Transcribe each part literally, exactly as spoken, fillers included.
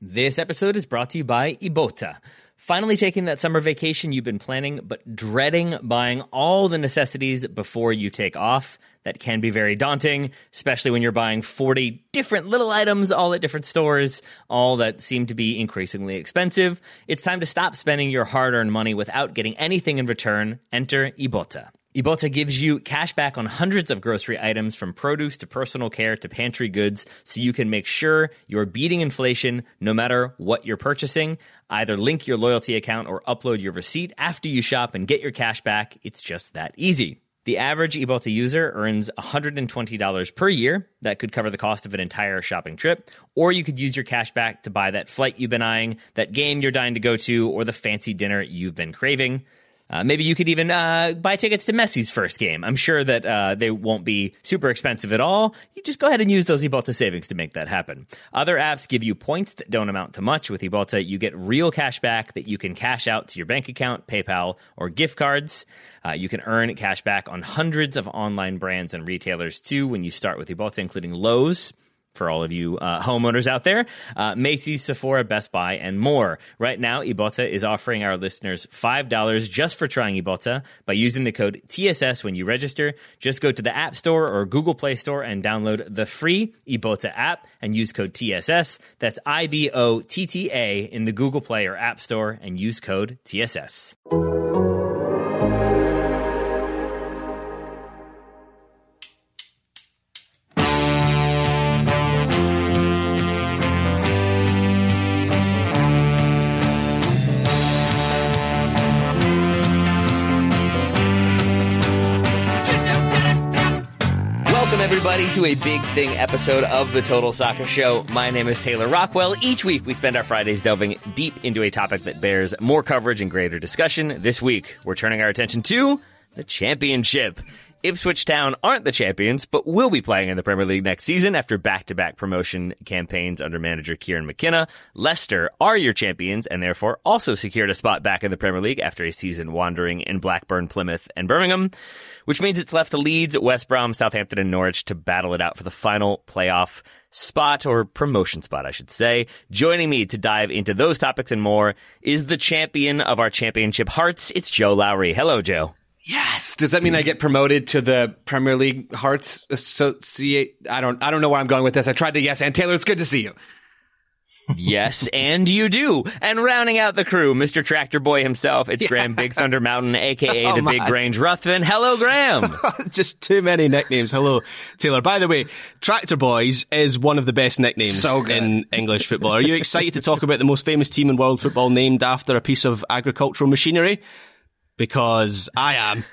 This episode is brought to you by Ibotta. Finally taking that summer vacation you've been planning, but dreading buying all the necessities before you take off. That can be very daunting, especially when you're buying forty different little items all at different stores, all that seem to be increasingly expensive. It's time to stop spending your hard-earned money without getting anything in return. Enter Ibotta. Ibotta gives you cash back on hundreds of grocery items, from produce to personal care to pantry goods, so you can make sure you're beating inflation no matter what you're purchasing. Either link your loyalty account or upload your receipt after you shop and get your cash back. It's just that easy. The average Ibotta user earns one hundred twenty dollars per year. That could cover the cost of an entire shopping trip. Or you could use your cash back to buy that flight you've been eyeing, that game you're dying to go to, or the fancy dinner you've been craving. Uh, maybe you could even uh, buy tickets to Messi's first game. I'm sure that uh, they won't be super expensive at all. You just go ahead and use those Ibotta savings to make that happen. Other apps give you points that don't amount to much. With Ibotta, you get real cash back that you can cash out to your bank account, PayPal, or gift cards. Uh, you can earn cash back on hundreds of online brands and retailers, too, when you start with Ibotta, including Lowe's, for all of you uh, homeowners out there, uh, Macy's, Sephora, Best Buy, and more. Right now, Ibotta is offering our listeners five dollars just for trying Ibotta by using the code T S S when you register. Just go to the App Store or Google Play Store and download the free Ibotta app and use code T S S. That's I B O T T A in the Google Play or App Store and use code T S S. Everybody to a Big Thing episode of the Total Soccer Show. My name is Taylor Rockwell. Each week we spend our Fridays delving deep into a topic that bears more coverage and greater discussion. This week we're turning our attention to the championship. Ipswich Town aren't the champions, but will be playing in the Premier League next season after back-to-back promotion campaigns under manager Kieran McKenna. Leicester are your champions and therefore also secured a spot back in the Premier League after a season wandering in Blackburn, Plymouth, and Birmingham, which means it's left to Leeds, West Brom, Southampton, and Norwich to battle it out for the final playoff spot, or promotion spot, I should say. Joining me to dive into those topics and more is the champion of our championship hearts. It's Joe Lowry. Hello, Joe. Yes. Does that mean I get promoted to the Premier League Hearts Associate? I don't. I don't know where I'm going with this. I tried to yes. And Taylor, it's good to see you. Yes, and you do. And rounding out the crew, Mister Tractor Boy himself, it's yeah. Graham Big Thunder Mountain, a k a. Oh, the man. Big Grange Ruthven. Hello, Graham. Just too many nicknames. Hello, Taylor. By the way, Tractor Boys is one of the best nicknames so in English football. Are you excited to talk about the most famous team in world football named after a piece of agricultural machinery? Because I am.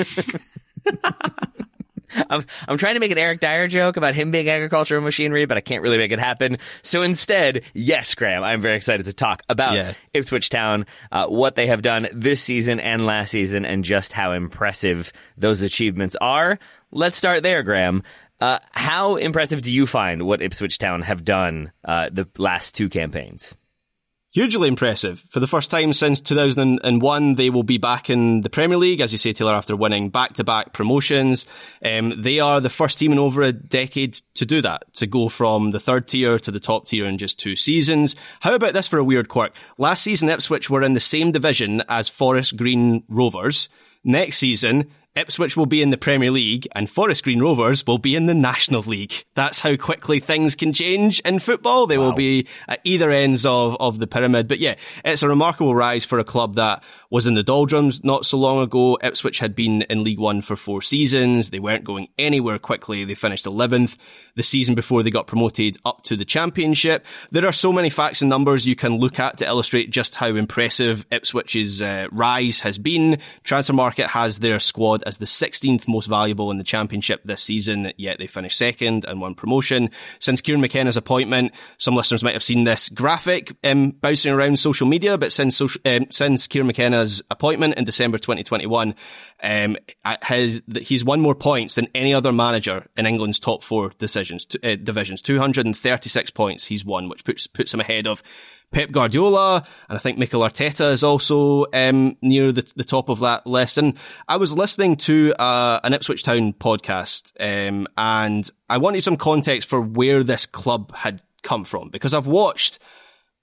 I'm, I'm trying to make an Eric Dyer joke about him being agricultural machinery, but I can't really make it happen. So instead, yes, Graham, I'm very excited to talk about yeah. Ipswich Town, uh, what they have done this season and last season, and just how impressive those achievements are. Let's start there, Graham. Uh, how impressive do you find what Ipswich Town have done uh, the last two campaigns? Hugely impressive. For the first time since two thousand one, they will be back in the Premier League, as you say, Taylor, after winning back-to-back promotions. Um, they are the first team in over a decade to do that, to go from the third tier to the top tier in just two seasons. How about this for a weird quirk? Last season, Ipswich were in the same division as Forest Green Rovers. Next season, Ipswich will be in the Premier League and Forest Green Rovers will be in the National League. That's how quickly things can change in football. They wow. will be at either ends of, of the pyramid. But yeah, it's a remarkable rise for a club that was in the doldrums not so long ago. Ipswich had been in League One for four seasons. They weren't going anywhere quickly. They finished eleventh the season before they got promoted up to the Championship. There are so many facts and numbers you can look at to illustrate just how impressive Ipswich's uh, rise has been. Transfermarkt has their squad as the sixteenth most valuable in the Championship this season, yet they finished second and won promotion. Since Kieran McKenna's appointment, some listeners might have seen this graphic um, bouncing around social media, but since social, um, since Kieran McKenna's appointment in December twenty twenty-one, um, has he's won more points than any other manager in England's top four decisions, uh, divisions. two hundred thirty-six points he's won, which puts puts him ahead of Pep Guardiola, and I think Mikel Arteta is also um, near the, the top of that list. And I was listening to uh, an Ipswich Town podcast, um, and I wanted some context for where this club had come from, because I've watched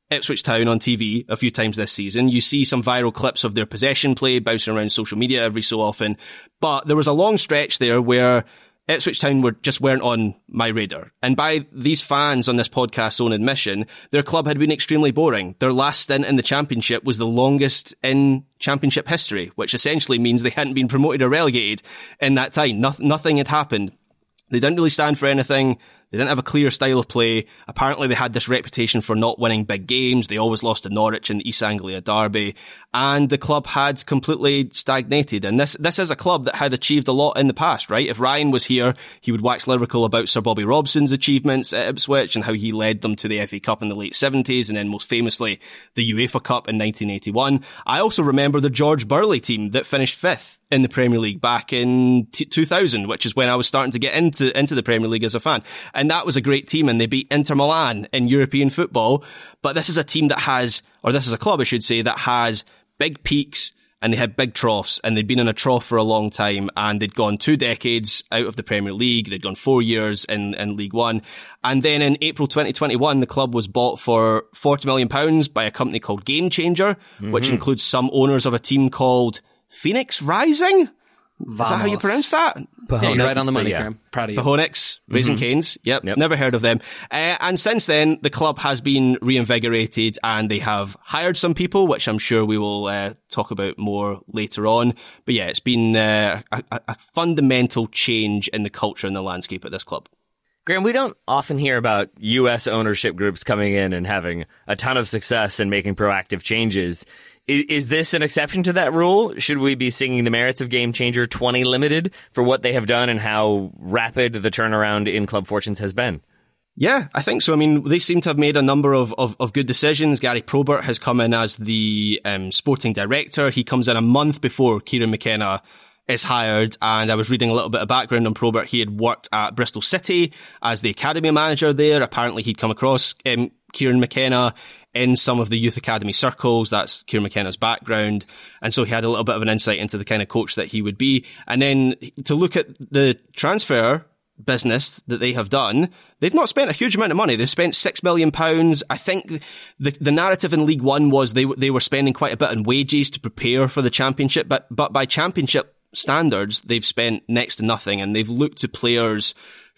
Ipswich Town on T V a few times this season. You see some viral clips of their possession play bouncing around social media every so often. But there was a long stretch there where Ipswich Town were just weren't on my radar. And by these fans on this podcast's own admission, their club had been extremely boring. Their last stint in the Championship was the longest in Championship history, which essentially means they hadn't been promoted or relegated in that time. No- nothing had happened. They didn't really stand for anything. They didn't have a clear style of play. Apparently they had this reputation for not winning big games. They always lost to Norwich in the East Anglia derby. And the club had completely stagnated. And this, this is a club that had achieved a lot in the past, right? If Ryan was here, he would wax lyrical about Sir Bobby Robson's achievements at Ipswich and how he led them to the F A Cup in the late seventies and then most famously the UEFA Cup in nineteen eighty-one. I also remember the George Burley team that finished fifth in the Premier League back in t- two thousand, which is when I was starting to get into, into the Premier League as a fan. And that was a great team and they beat Inter Milan in European football. But this is a team that has, or this is a club, I should say, that has big peaks and they had big troughs and they'd been in a trough for a long time and they'd gone two decades out of the Premier League. They'd gone four years in, in League One. And then in April twenty twenty-one, the club was bought for forty million pounds by a company called Game Changer, mm-hmm. which includes some owners of a team called Phoenix Rising. Vamos. Is that how you pronounce that? Yeah, you're right on the money, yeah. Graham. Proud of you. Pahonix, Raising mm-hmm. Canes. Yep, yep, never heard of them. Uh, and since then, the club has been reinvigorated and they have hired some people, which I'm sure we will uh, talk about more later on. But yeah, it's been uh, a, a fundamental change in the culture and the landscape at this club. Graham, we don't often hear about U S ownership groups coming in and having a ton of success and making proactive changes. Is, is this an exception to that rule? Should we be singing the merits of Game Changer twenty Limited for what they have done and how rapid the turnaround in club fortunes has been? Yeah, I think so. I mean, they seem to have made a number of, of, of good decisions. Gary Probert has come in as the um, sporting director. He comes in a month before Kieran McKenna is hired, and I was reading a little bit of background on Probert. He had worked at Bristol City as the academy manager there. Apparently he'd come across um, Kieran McKenna in some of the youth academy circles. That's Kieran McKenna's background. And so he had a little bit of an insight into the kind of coach that he would be. And then to look at the transfer business that they have done, they've not spent a huge amount of money. They've spent six million pounds. I think the the narrative in League One was they they were spending quite a bit on wages to prepare for the Championship, but but by Championship standards, they've spent next to nothing, and they've looked to players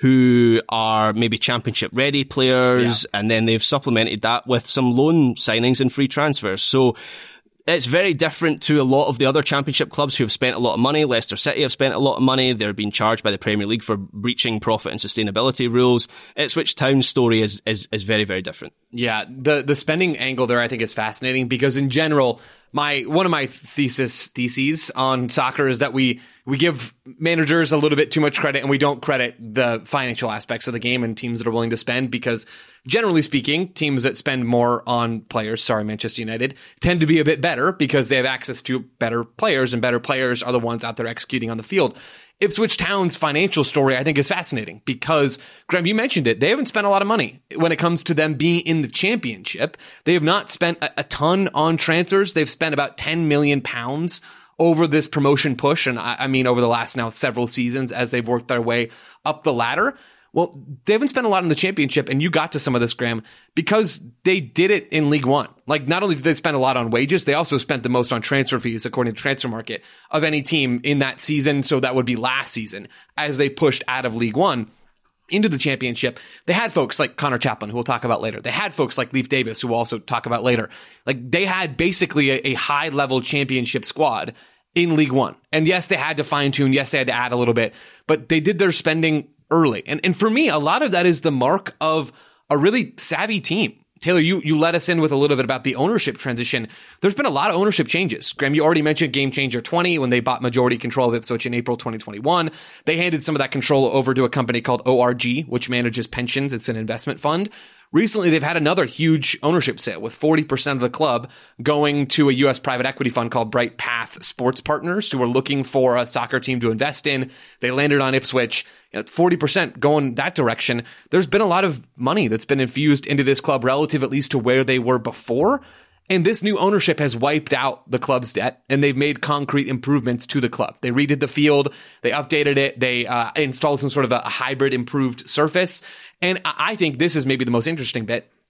who are maybe Championship ready players, yeah. and then they've supplemented that with some loan signings and free transfers. So it's very different to a lot of the other Championship clubs who have spent a lot of money. Leicester City have spent a lot of money. They're being charged by the Premier League for breaching profit and sustainability rules. Ipswich Town's story is, is, is very, very different. Yeah, the, the spending angle there I think is fascinating because in general, my one of my thesis theses on soccer is that we we give managers a little bit too much credit and we don't credit the financial aspects of the game and teams that are willing to spend because generally speaking, teams that spend more on players, sorry, Manchester United, tend to be a bit better because they have access to better players and better players are the ones out there executing on the field. Ipswich Town's financial story, I think, is fascinating because, Graham, you mentioned it. They haven't spent a lot of money when it comes to them being in the Championship. They have not spent a, a ton on transfers. They've spent about ten million pounds over this promotion push. And I, I mean, over the last now several seasons as they've worked their way up the ladder. Well, they haven't spent a lot in the Championship, and you got to some of this, Graham, because they did it in League One. Like, not only did they spend a lot on wages, they also spent the most on transfer fees, according to Transfer Market, of any team in that season. So that would be last season, as they pushed out of League One into the Championship. They had folks like Connor Chaplin, who we'll talk about later. They had folks like Leif Davis, who we'll also talk about later. Like, they had basically a, a high-level Championship squad in League One. And yes, they had to fine-tune. Yes, they had to add a little bit. But they did their spending early. And and for me, a lot of that is the mark of a really savvy team. Taylor, you, you let us in with a little bit about the ownership transition. There's been a lot of ownership changes. Graham, you already mentioned Game Changer twenty when they bought majority control of Ipswich in April twenty twenty-one. They handed some of that control over to a company called O R G, which manages pensions. It's an investment fund. Recently, they've had another huge ownership sale with forty percent of the club going to a U S private equity fund called Bright Path Sports Partners, who are looking for a soccer team to invest in. They landed on Ipswich. You know, forty percent going that direction. There's been a lot of money that's been infused into this club relative at least to where they were before. And this new ownership has wiped out the club's debt, and they've made concrete improvements to the club. They redid the field, they updated it, they uh, installed some sort of a hybrid improved surface. And I think this is maybe the most interesting bit.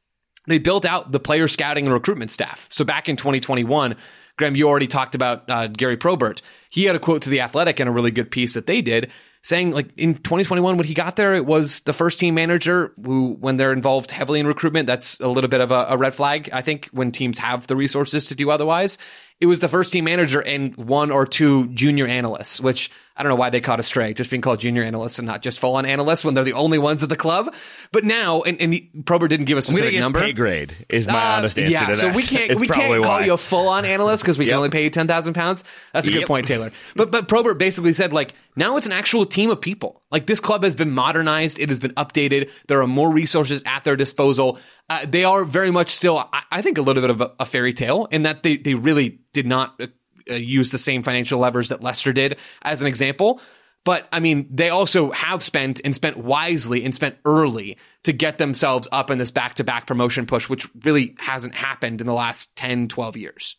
they built out the player scouting and recruitment staff. So back in twenty twenty-one, Graham, you already talked about uh, Gary Probert. He had a quote to The Athletic in a really good piece that they did, saying like in twenty twenty-one, when he got there, it was the first team manager who, when they're involved heavily in recruitment, that's a little bit of a, a red flag, I think, when teams have the resources to do otherwise. It was the first team manager and one or two junior analysts, which I don't know why they caught a stray, just being called junior analysts and not just full-on analysts when they're the only ones at the club. But now, and, and he, Probert didn't give a specific I'm number. Pay grade is my uh, honest answer yeah, to that. so we can't It's we can't call why. you a full-on analyst because we Yep. can only pay you ten thousand pounds. That's a good Yep. point, Taylor. But but Probert basically said, like, now it's an actual team of people. Like, this club has been modernized. It has been updated. There are more resources at their disposal. Uh, they are very much still, I, I think, a little bit of a, a fairy tale in that they, they really did not uh, uh, use the same financial levers that Leicester did, as an example. But, I mean, they also have spent and spent wisely and spent early to get themselves up in this back-to-back promotion push, which really hasn't happened in the last ten, twelve years.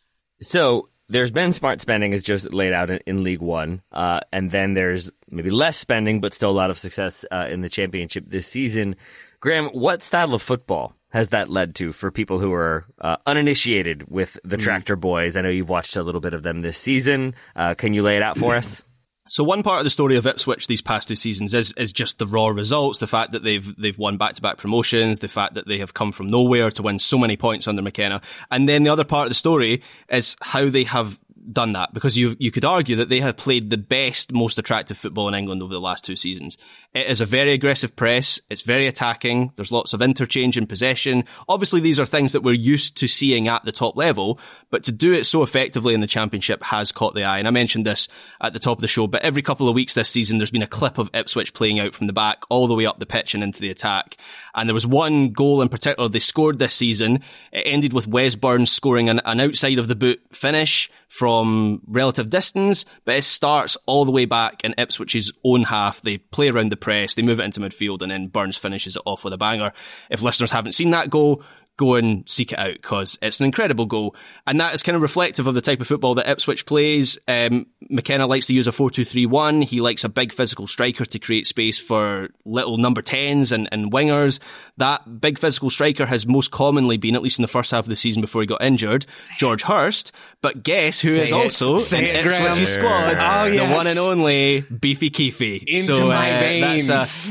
So there's been smart spending, as Joseph laid out in, in League One, uh, and then there's maybe less spending, but still a lot of success uh, in the Championship this season. Graham, what style of football has that led to for people who are uh, uninitiated with the mm. Tractor Boys? I know you've watched a little bit of them this season. Uh, can you lay it out for us? So one part of the story of Ipswich these past two seasons is is just the raw results, the fact that they've they've won back-to-back promotions, the fact that they have come from nowhere to win so many points under McKenna. And then the other part of the story is how they have done that, because you you could argue that they have played the best, most attractive football in England over the last two seasons. It is a very aggressive press. It's very attacking. There's lots of interchange in possession. Obviously, these are things that we're used to seeing at the top level, but to do it so effectively in the Championship has caught the eye. And I mentioned this at the top of the show, but every couple of weeks this season, there's been a clip of Ipswich playing out from the back all the way up the pitch and into the attack. And there was one goal in particular they scored this season. It ended with Wes Burns scoring an, an outside of the boot finish from relative distance, but it starts all the way back in Ipswich's own half. They play around the press, they move it into midfield, and then Burns finishes it off with a banger. If listeners haven't seen that goal, go and seek it out, because it's an incredible goal. And that is kind of reflective of the type of football that Ipswich plays. Um, McKenna likes to use a four two three one. He likes a big physical striker to create space for little number tens and, and wingers. That big physical striker has most commonly been, at least in the first half of the season before he got injured, Say George it. Hurst. But guess who Say is it. also Say in it, Ipswich's squad? Oh, yes. The one and only Beefy Keefy. Into so, my uh, veins. That's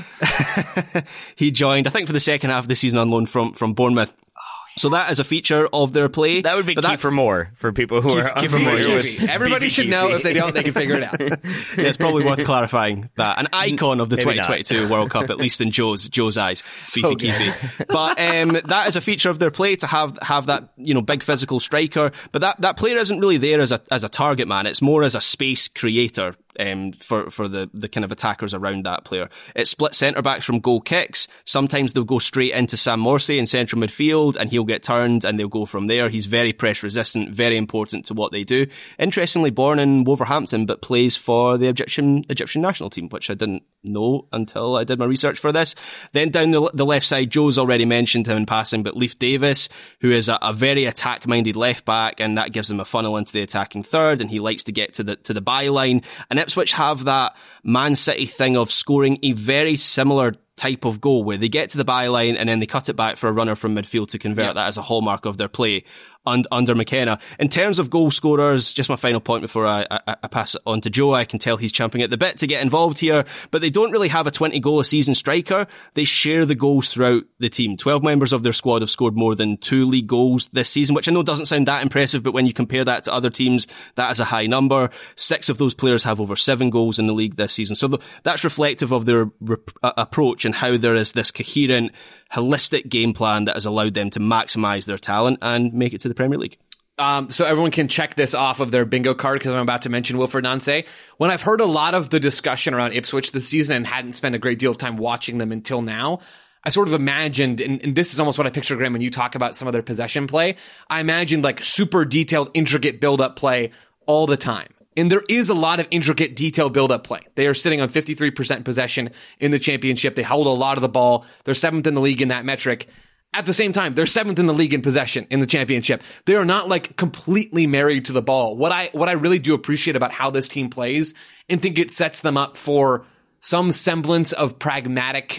a he joined, I think, for the second half of the season on loan from, from Bournemouth. So that is a feature of their play. That would be but key that, for more for people who Keef, are Keef, unfamiliar Keef, with Everybody Beefy should Keefy. know. If they don't, they can figure it out. Yeah, it's probably worth clarifying that. An icon of the Maybe twenty twenty-two World Cup, at least in Joe's Joe's eyes. So Beefy Keefy. But um, that is a feature of their play, to have have that, you know, big physical striker. But that, that player isn't really there as a as a target man. It's more as a space creator. Um, for, for the, the kind of attackers around that player. It splits centre-backs from goal kicks. Sometimes they'll go straight into Sam Morsey in central midfield and he'll get turned and they'll go from there. He's very press resistant, very important to what they do. Interestingly, born in Wolverhampton, but plays for the Egyptian Egyptian national team, which I didn't know until I did my research for this. Then down the, the left side, Joe's already mentioned him in passing, but Leif Davis, who is a, a very attack-minded left-back, and that gives him a funnel into the attacking third, and he likes to get to the to the byline. And Ipswich have that Man City thing of scoring a very similar type of goal where they get to the byline and then they cut it back for a runner from midfield to convert. Yeah. That as a hallmark of their play und- under McKenna. In terms of goal scorers, just my final point before I, I, I pass it on to Joe. I can tell he's champing at the bit to get involved here, but they don't really have a twenty goal a season striker. They share the goals throughout the team. twelve members of their squad have scored more than two league goals this season, which I know doesn't sound that impressive, but when you compare that to other teams, that is a high number. Six of those players have over seven goals in the league this season. So th- that's reflective of their rep- uh, approach and how there is this coherent, holistic game plan that has allowed them to maximise their talent and make it to the Premier League. Um, so everyone can check this off of their bingo card, because I'm about to mention Wilfred Nancy. When I've heard a lot of the discussion around Ipswich this season and hadn't spent a great deal of time watching them until now, I sort of imagined, and, and this is almost what I picture, Graham, when you talk about some of their possession play, I imagined like super detailed, intricate build-up play all the time. And there is a lot of intricate, detailed build-up play. They are sitting on fifty-three percent possession in the Championship. They hold a lot of the ball. They're seventh in the league in that metric. At the same time, they're seventh in the league in possession in the Championship. They are not like completely married to the ball. What I what I really do appreciate about how this team plays, and think it sets them up for some semblance of pragmatic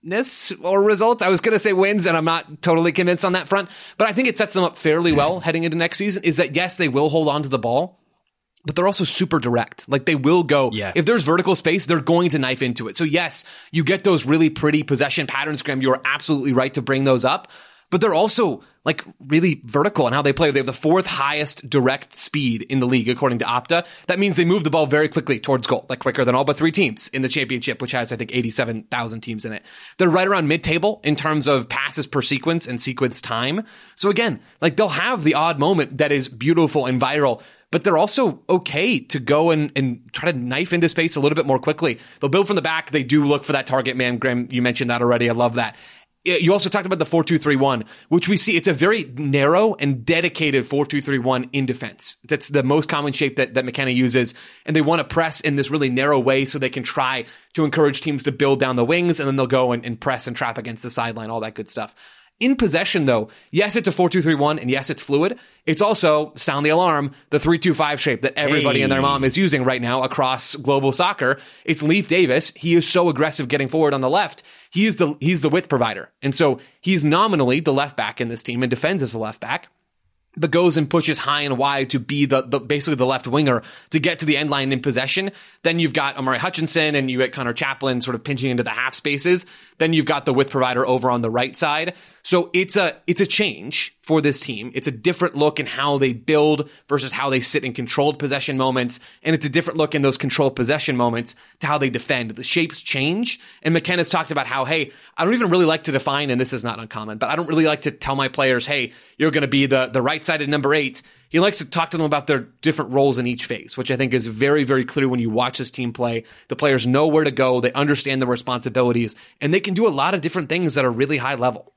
or results. I was going to say wins, and I'm not totally convinced on that front, but I think it sets them up fairly well heading into next season, is that yes, they will hold on to the ball, but they're also super direct. Like, they will go, yeah. if there's vertical space, they're going to knife into it. So yes, you get those really pretty possession patterns, Graham. You are absolutely right to bring those up, but they're also like really vertical in how they play. They have the fourth highest direct speed in the league, according to Opta. That means they move the ball very quickly towards goal, like quicker than all but three teams in the championship, which has, I think, eighty-seven thousand teams in it. They're right around mid-table in terms of passes per sequence and sequence time. So again, like, they'll have the odd moment that is beautiful and viral, but they're also okay to go and, and try to knife into space a little bit more quickly. They'll build from the back. They do look for that target man. Graham, you mentioned that already. I love that. You also talked about the four two three one, which we see, it's a very narrow and dedicated four two three one in defense. That's the most common shape that, that McKenna uses. And they want to press in this really narrow way so they can try to encourage teams to build down the wings, and then they'll go and, and press and trap against the sideline, all that good stuff. In possession, though, yes, it's a four two three one, and yes, it's fluid. It's also, sound the alarm, the three two five shape that everybody hey. and their mom is using right now across global soccer. It's Leif Davis. He is so aggressive getting forward on the left. He is the he's the width provider. And so he's nominally the left back in this team and defends as the left back, but goes and pushes high and wide to be the, the basically the left winger to get to the end line in possession. Then you've got Omari Hutchinson and you get Connor Chaplin sort of pinching into the half spaces. Then you've got the width provider over on the right side. So it's a it's a change for this team. It's a different look in how they build versus how they sit in controlled possession moments. And it's a different look in those controlled possession moments to how they defend. The shapes change. And McKenna's talked about how, hey, I don't even really like to define, and this is not uncommon, but I don't really like to tell my players, hey, you're going to be the, the right-sided number eight. He likes to talk to them about their different roles in each phase, which I think is very, very clear when you watch this team play. The players know where to go. They understand their responsibilities, and they can do a lot of different things that are really high level.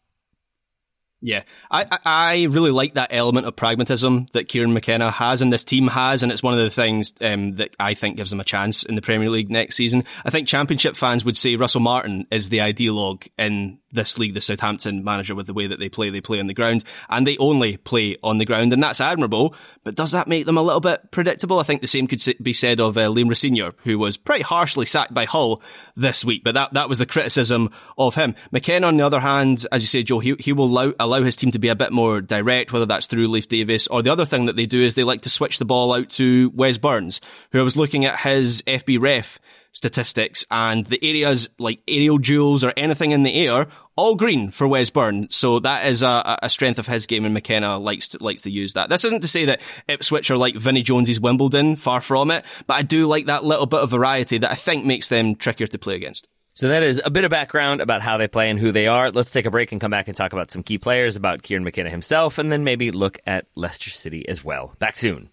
Yeah, I, I really like that element of pragmatism that Kieran McKenna has and this team has, and it's one of the things um, that I think gives them a chance in the Premier League next season. I think Championship fans would say Russell Martin is the ideologue in this league, the Southampton manager, with the way that they play. They play on the ground, and they only play on the ground, and that's admirable, but does that make them a little bit predictable? I think the same could be said of uh, Liam Rossignol, who was pretty harshly sacked by Hull this week, but that, that was the criticism of him. McKenna, on the other hand, as you say, Joe, he, he will allow, allow his team to be a bit more direct, whether that's through Leif Davis, or the other thing that they do is they like to switch the ball out to Wes Burns, who I was looking at his F B ref statistics, and the areas like aerial duels or anything in the air, all green for Wes Burns. So that is a, a strength of his game, and McKenna likes to, likes to use that. This isn't to say that Ipswich are like Vinnie Jones's Wimbledon, far from it, but I do like that little bit of variety that I think makes them trickier to play against. So that is a bit of background about how they play and who they are. Let's take a break and come back and talk about some key players, about Kieran McKenna himself, and then maybe look at Leicester City as well. Back soon.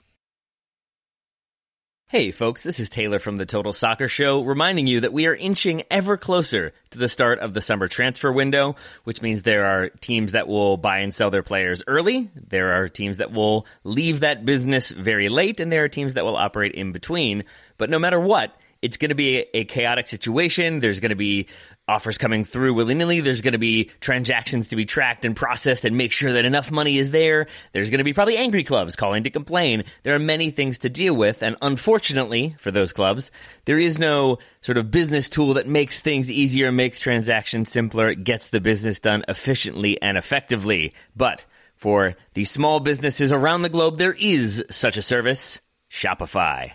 Hey folks, this is Taylor from the Total Soccer Show, reminding you that we are inching ever closer to the start of the summer transfer window, which means there are teams that will buy and sell their players early, there are teams that will leave that business very late, and there are teams that will operate in between. But no matter what, it's going to be a chaotic situation. There's going to be offers coming through willy-nilly. There's going to be transactions to be tracked and processed and make sure that enough money is there. There's going to be probably angry clubs calling to complain. There are many things to deal with, and unfortunately for those clubs, there is no sort of business tool that makes things easier, makes transactions simpler, gets the business done efficiently and effectively. But for the small businesses around the globe, there is such a service, Shopify.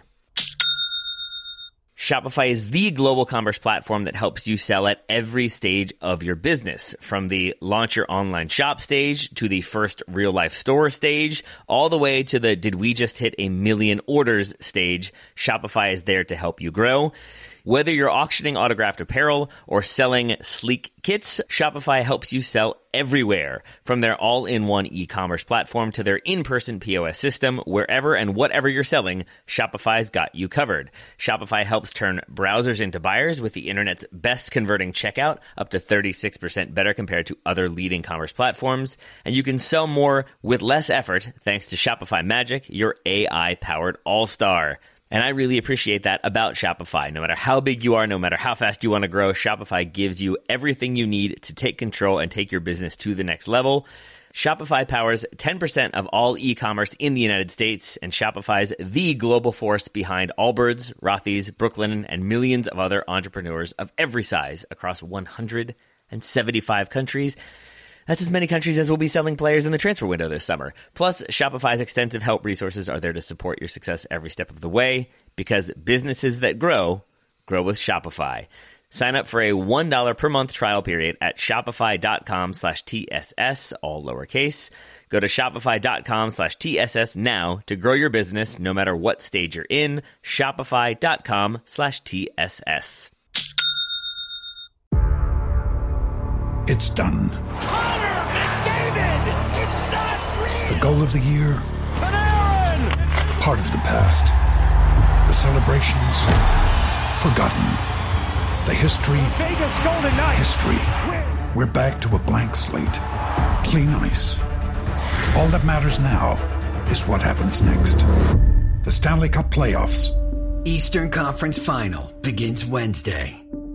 Shopify is the global commerce platform that helps you sell at every stage of your business, from the launch your online shop stage to the first real-life store stage, all the way to the did we just hit a million orders stage. Shopify is there to help you grow. Whether you're auctioning autographed apparel or selling sleek kits, Shopify helps you sell everywhere. From their all-in-one e-commerce platform to their in-person P O S system, wherever and whatever you're selling, Shopify's got you covered. Shopify helps turn browsers into buyers with the internet's best converting checkout, up to thirty-six percent better compared to other leading commerce platforms. And you can sell more with less effort thanks to Shopify Magic, your A I-powered all-star. And I really appreciate that about Shopify. No matter how big you are, no matter how fast you want to grow, Shopify gives you everything you need to take control and take your business to the next level. Shopify powers ten percent of all e-commerce in the United States, and Shopify's the global force behind Allbirds, Rothy's, Brooklinen, and millions of other entrepreneurs of every size across one hundred seventy-five countries. That's as many countries as will be selling players in the transfer window this summer. Plus, Shopify's extensive help resources are there to support your success every step of the way, because businesses that grow, grow with Shopify. Sign up for a one dollar per month trial period at shopify.com slash TSS, all lowercase. Go to shopify.com slash TSS now to grow your business no matter what stage you're in. Shopify.com slash TSS. It's done. Connor McDavid! It's not real! The goal of the year? Panarin! Part of the past. The celebrations? Forgotten. The history? Vegas Golden Knights! History. We're back to a blank slate. Clean ice. All that matters now is what happens next. The Stanley Cup Playoffs. Eastern Conference Final begins Wednesday.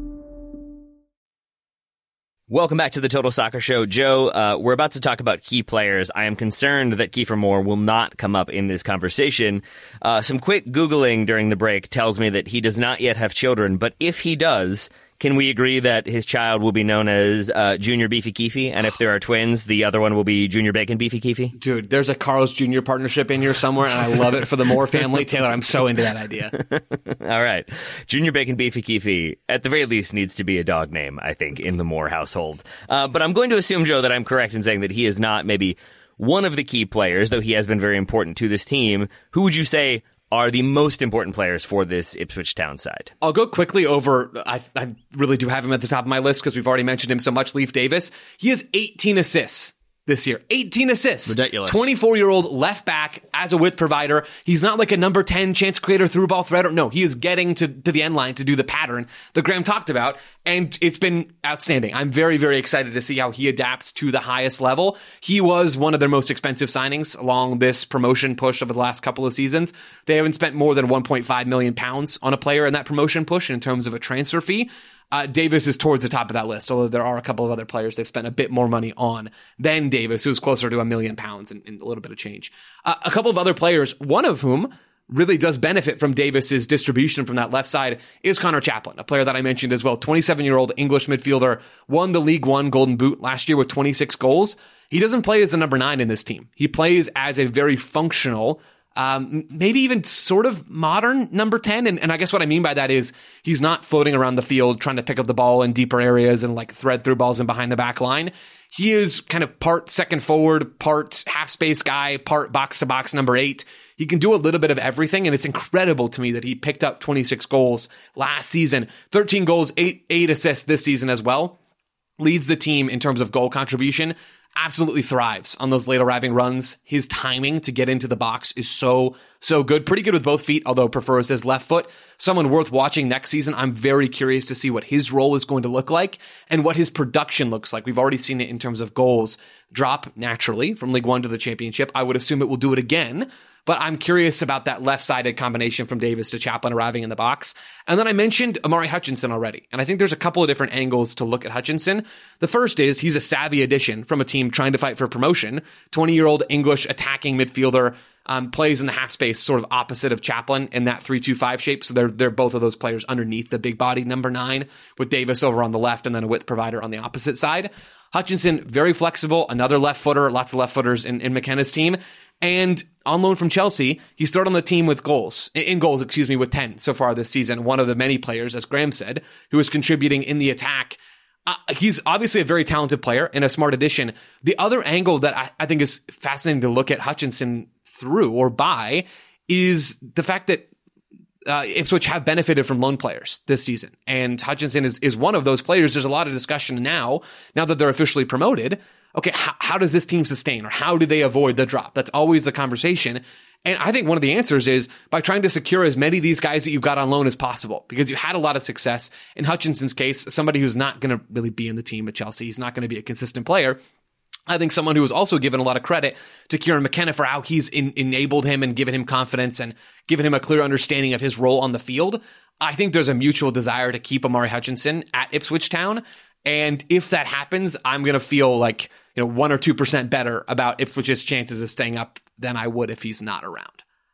Welcome back to the Total Soccer Show. Joe, uh, we're about to talk about key players. I am concerned that Kiefer Moore will not come up in this conversation. Uh, some quick Googling during the break tells me that he does not yet have children, but if he does, can we agree that his child will be known as uh, Junior Beefy Keefe? And if there are twins, the other one will be Junior Bacon Beefy Keefe? Dude, there's a Carl's Junior partnership in here somewhere, and I love it for the Moore family. Taylor, I'm so into that idea. All right. Junior Bacon Beefy Keefe, at the very least, needs to be a dog name, I think, in the Moore household. Uh, but I'm going to assume, Joe, that I'm correct in saying that he is not maybe one of the key players, though he has been very important to this team. Who would you say are the most important players for this Ipswich Town side? I'll go quickly over, I, I really do have him at the top of my list because we've already mentioned him so much, Leif Davis. He has eighteen assists this year. eighteen assists. Ridiculous. twenty-four-year-old left back as a width provider. He's not like a number ten chance creator through ball threat. No, he is getting to, to the end line to do the pattern that Graham talked about, and it's been outstanding. I'm very, very excited to see how he adapts to the highest level. He was one of their most expensive signings along this promotion push over the last couple of seasons. They haven't spent more than one point five million pounds on a player in that promotion push in terms of a transfer fee. Uh, Davis is towards the top of that list, although there are a couple of other players they've spent a bit more money on than Davis, who's closer to a million pounds and, and a little bit of change. Uh, a couple of other players, one of whom really does benefit from Davis's distribution from that left side, is Connor Chaplin, a player that I mentioned as well. twenty-seven-year-old English midfielder, won the League One Golden Boot last year with twenty-six goals. He doesn't play as the number nine in this team. He plays as a very functional, Um, maybe even sort of modern number ten. And, and I guess what I mean by that is he's not floating around the field trying to pick up the ball in deeper areas and like thread through balls in behind the back line. He is kind of part second forward, part half space guy, part box to box number eight. He can do a little bit of everything. And it's incredible to me that he picked up twenty-six goals last season, thirteen goals, eight, eight assists this season as well. Leads the team in terms of goal contribution. Absolutely thrives on those late arriving runs. His timing to get into the box is so, so good. Pretty good with both feet, although prefers his left foot. Someone worth watching next season. I'm very curious to see what his role is going to look like and what his production looks like. We've already seen it in terms of goals drop naturally from League One to the Championship. I would assume it will do it again. But I'm curious about that left-sided combination from Davis to Chaplin arriving in the box. And then I mentioned Amari Hutchinson already. And I think there's a couple of different angles to look at Hutchinson. The first is he's a savvy addition from a team trying to fight for promotion. twenty-year-old English attacking midfielder, um, plays in the half space, sort of opposite of Chaplin in that three two five shape. So they're, they're both of those players underneath the big body number nine, with Davis over on the left and then a width provider on the opposite side. Hutchinson, very flexible, another left footer, lots of left footers in, in McKenna's team. And on loan from Chelsea, he started on the team with goals, in goals, excuse me, with ten so far this season. One of the many players, as Graham said, who is contributing in the attack. Uh, he's obviously a very talented player and a smart addition. The other angle that I, I think is fascinating to look at Hutchinson through or by is the fact that uh, Ipswich have benefited from loan players this season. And Hutchinson is, is one of those players. There's a lot of discussion now, now that they're officially promoted. Okay, how, how does this team sustain, or how do they avoid the drop? That's always the conversation. And I think one of the answers is by trying to secure as many of these guys that you've got on loan as possible, because you had a lot of success. In Hutchinson's case, somebody who's not going to really be in the team at Chelsea. He's not going to be a consistent player. I think someone who was also given a lot of credit to Kieran McKenna for how he's in, enabled him and given him confidence and given him a clear understanding of his role on the field. I think there's a mutual desire to keep Amari Hutchinson at Ipswich Town. And if that happens, I'm going to feel like, you know, one or two percent better about Ipswich's chances of staying up than I would if he's not around.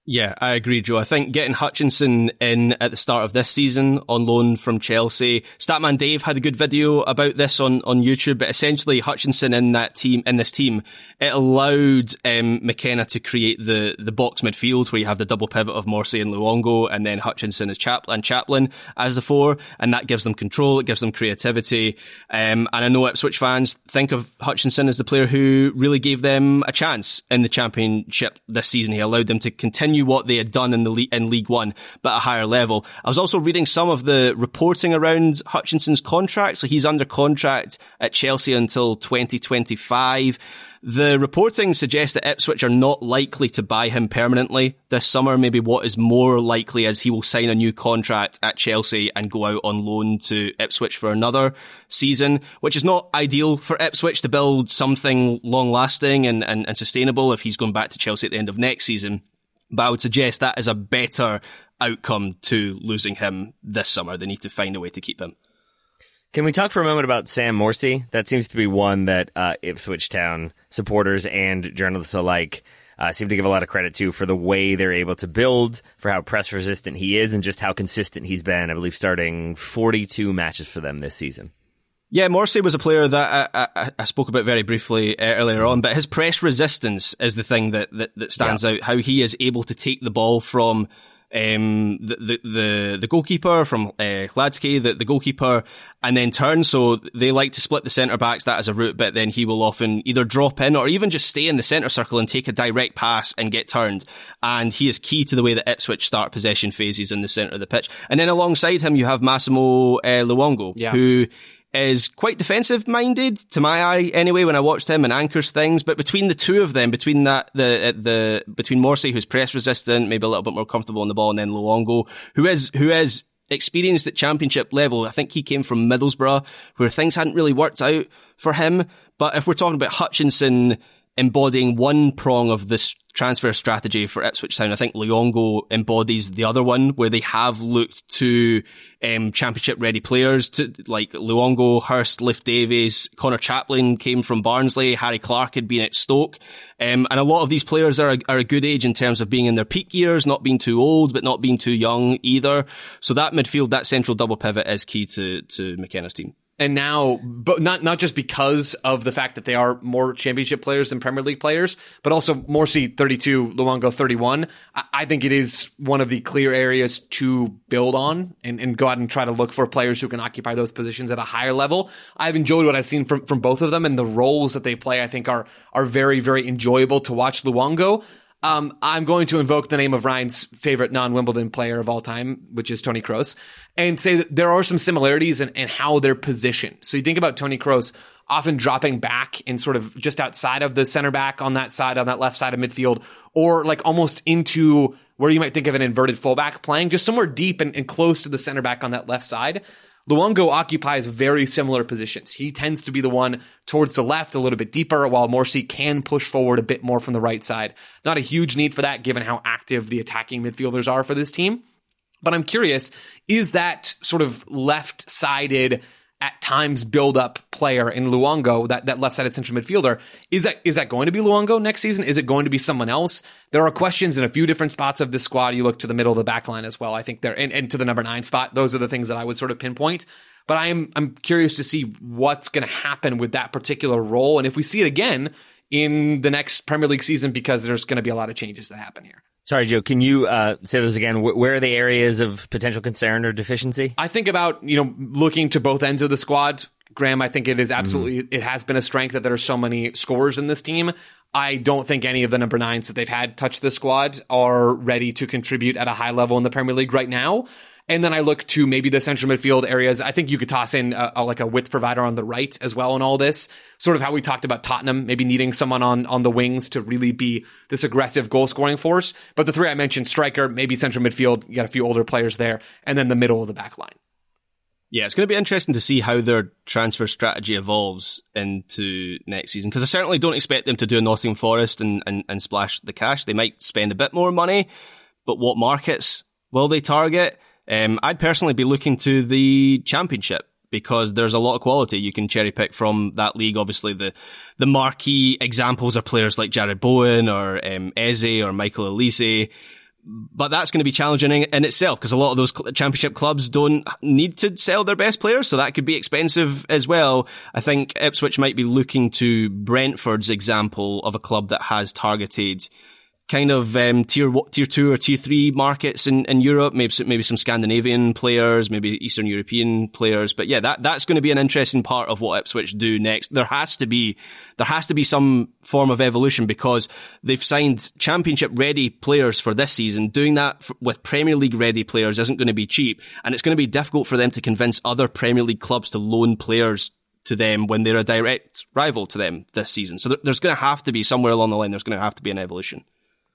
Yeah, I agree, Joe. I think getting Hutchinson in at the start of this season on loan from Chelsea. Statman Dave had a good video about this on, on YouTube, but essentially Hutchinson in that team, in this team, it allowed um, McKenna to create the, the box midfield where you have the double pivot of Morsey and Luongo, and then Hutchinson as Chaplin, Chaplin as the four, and that gives them control, it gives them creativity. Um, and I know Ipswich fans think of Hutchinson as the player who really gave them a chance in the Championship this season. He allowed them to continue what they had done in the le- in League One, but at a higher level. I was also reading some of the reporting around Hutchinson's contract. So he's under contract at Chelsea until twenty twenty-five. The reporting suggests that Ipswich are not likely to buy him permanently this summer. Maybe what is more likely is he will sign a new contract at Chelsea and go out on loan to Ipswich for another season, which is not ideal for Ipswich to build something long-lasting and, and, and sustainable if he's going back to Chelsea at the end of next season. But I would suggest that is a better outcome to losing him this summer. They need to find a way to keep him. Can we talk for a moment about Sam Morsey? That seems to be one that uh, Ipswich Town supporters and journalists alike uh, seem to give a lot of credit to for the way they're able to build, for how press resistant he is, and just how consistent he's been. I believe starting forty-two matches for them this season. Yeah, Morsey was a player that I, I, I spoke about very briefly earlier on, but his press resistance is the thing that, that, that stands yeah. out. How he is able to take the ball from um, the, the, the, the goalkeeper, from uh, Hladky, the, the goalkeeper, and then turn. So they like to split the centre-backs, that as a route, but then he will often either drop in or even just stay in the centre circle and take a direct pass and get turned. And he is key to the way that Ipswich start possession phases in the centre of the pitch. And then alongside him, you have Massimo uh, Luongo, yeah. who is quite defensive-minded, to my eye anyway, when I watched him, and anchors things. But between the two of them, between that, the, the, between Morsey, who's press-resistant, maybe a little bit more comfortable on the ball, and then Luongo, who is, who is experienced at Championship level. I think he came from Middlesbrough, where things hadn't really worked out for him. But if we're talking about Hutchinson embodying one prong of this transfer strategy for Ipswich Town, I think Luongo embodies the other one, where they have looked to um, championship-ready players, to like Luongo, Hurst, Lift Davies, Connor Chaplin came from Barnsley, Harry Clark had been at Stoke, um, and a lot of these players are a, are a good age in terms of being in their peak years, not being too old, but not being too young either. So that midfield, that central double pivot is key to, to McKenna's team. And now, but not not just because of the fact that they are more championship players than Premier League players, but also Morsey thirty-two, Luongo thirty-one. I, I think it is one of the clear areas to build on and, and go out and try to look for players who can occupy those positions at a higher level. I've enjoyed what I've seen from, from both of them, and the roles that they play, I think, are are very, very enjoyable to watch. Luongo, Um, I'm going to invoke the name of Ryan's favorite non-Wimbledon player of all time, which is Toni Kroos, and say that there are some similarities in, in how they're positioned. So you think about Toni Kroos often dropping back and sort of just outside of the center back on that side, on that left side of midfield, or like almost into where you might think of an inverted fullback, playing just somewhere deep and, and close to the center back on that left side. Luongo occupies very similar positions. He tends to be the one towards the left, a little bit deeper, while Morsey can push forward a bit more from the right side. Not a huge need for that, given how active the attacking midfielders are for this team. But I'm curious, is that sort of left-sided, at times build-up player in Luongo, that, that left-sided central midfielder, is that is that going to be Luongo next season? Is it going to be someone else? There are questions in a few different spots of this squad. You look to the middle of the back line as well. I think they're and, and to the number nine spot. Those are the things that I would sort of pinpoint. But I'm I'm curious to see what's going to happen with that particular role, and if we see it again in the next Premier League season, because there's going to be a lot of changes that happen here. Sorry, Joe, can you uh, say this again? Where are the areas of potential concern or deficiency? I think about, you know, looking to both ends of the squad. Graham, I think it is absolutely, mm. it has been a strength that there are so many scorers in this team. I don't think any of the number nines that they've had touch the squad are ready to contribute at a high level in the Premier League right now. And then I look to maybe the central midfield areas. I think you could toss in a, a, like a width provider on the right as well in all this. Sort of how we talked about Tottenham, maybe needing someone on, on the wings to really be this aggressive goal-scoring force. But the three I mentioned, striker, maybe central midfield, you got a few older players there, and then the middle of the back line. Yeah, it's going to be interesting to see how their transfer strategy evolves into next season, because I certainly don't expect them to do a Nottingham Forest and, and, and splash the cash. They might spend a bit more money, but what markets will they target? Um, I'd personally be looking to the Championship, because there's a lot of quality you can cherry pick from that league. Obviously, the the marquee examples are players like Jared Bowen or um, Eze or Michael Elise. but that's going to be challenging in, in itself because a lot of those cl- championship clubs don't need to sell their best players, so that could be expensive as well. I think Ipswich might be looking to Brentford's example of a club that has targeted kind of um, tier tier two or tier three markets in, in Europe, maybe maybe some Scandinavian players, maybe Eastern European players. But yeah, that that's going to be an interesting part of what Ipswich do next. There has to be there has to be some form of evolution because they've signed championship ready players for this season. Doing that f- with Premier League ready players isn't going to be cheap, and it's going to be difficult for them to convince other Premier League clubs to loan players to them when they're a direct rival to them this season. So th- there's going to have to be somewhere along the line. There's going to have to be an evolution.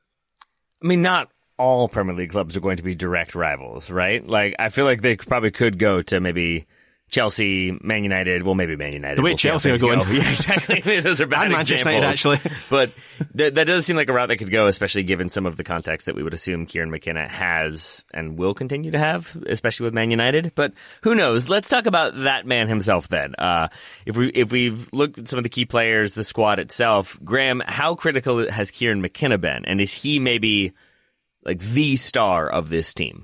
I mean, not all Premier League clubs are going to be direct rivals, right? Like, I feel like they probably could go to maybe Chelsea, Man United. Well, maybe Man United. The way we'll Chelsea are going. Go. Yeah, exactly. Maybe those are bad and Manchester United, examples. actually. But th- that does seem like a route that could go, especially given some of the context that we would assume Kieran McKenna has and will continue to have, especially with Man United. But who knows? Let's talk about that man himself then. Uh, if we if we've looked at some of the key players, the squad itself, Graham, how critical has Kieran McKenna been, and is he maybe like the star of this team?